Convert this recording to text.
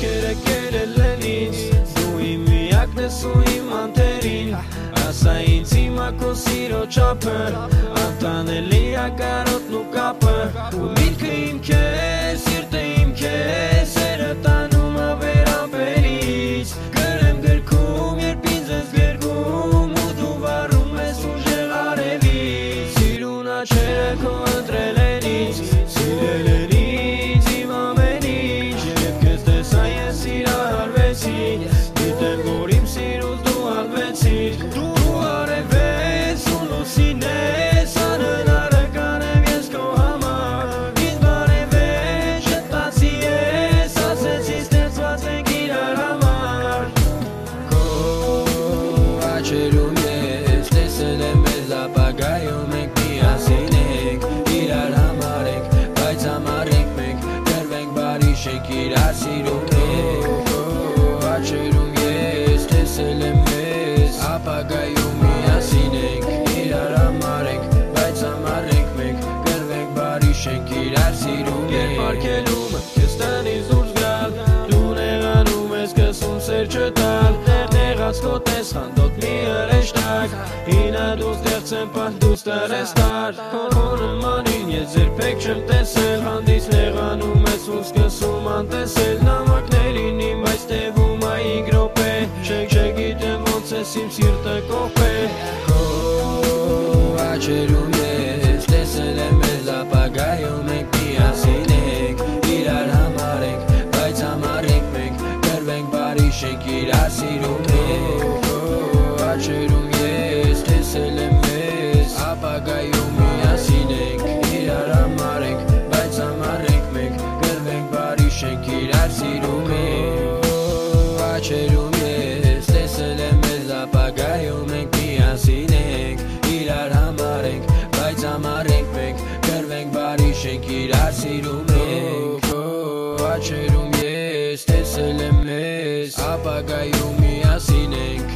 Աչքերը կերել են ինձ, դու իմ միակն ես ու իմ անտերին, ասա ինձ հիմա քո սիրո չափը, անտանելի է կարոտն ու կապը, ու միտքը իմ քեզ, սիրտը իմ քեզ, սերը տանում է վերամբերից, գրեմ գրքում, երբ ինձ ես գրվում, ու դու վառում ես ուժեղ արևից, սիրուն աչքերը քո ընտրել են ինձ, սիրել են ինձ իմ ամեն ինչ, երբ քեզ տեսա ես սիրահարվեցի, գիտեմ որ իմ սիրուց դու հալվեցիր, դու արևես ու լուսին ես, անհնարը կանեմ ես քո համար, ինձ բարևես շտացի ես, ասեցի ստեղծված ենք իրար համար, քո աչերում ես, տեսել եմ մեզ ապագայում ենք միասին ենք, իրար համար ենք, բայց համար ենք մենք, գրվենք բարի շենք իրար սիրում ենք, քո աչերում ես, տեսել եմ մեզ ապագայում միասին ենք, իրար համար ենք, բայց համար ենք մենք, գրվենք բարի շենք իրար սիրում ենք, երբ արգելում ես տնից դուրս գալ, դու նեղանում ես կսում սեր չտալ, նեղած քո տեսխանդոտ մի հրեշտակ, ինա դու ստեղծեմ պահ դու ստարեստար, քո նմանին ես երբեք չեմ տեսել, հանդից նեղանում ես ու սկսում անտեսել, նամակներին իմ այս տևում ա 5 րոպե, չգիտեմ ոնց ես իմ սիրտը կողպել, քո աչերում ես, տեսել եմ մեզ ապագայում ենք միասին ենք, իրար համար ենք, բայց համար ենք մենք, գրվենք բարի շենք իրար սիրում ենք, քո աչերում ես, տեսել եմ մեզ ապագայում միասին ենք, իրար համար ենք, բայց համար ենք մենք, գրվենք բարի շենք իրար սիրում ենք, քո աչերում ես, տեսել եմ մեզ ապագայում ենք միասին ենք, իրար համար ենք, բայց համար ենք մենք, գրվենք բարի շենք իրար սիրում ենք, քո աչերում ես, տեսել եմ մեզ ապագայում միասին ենք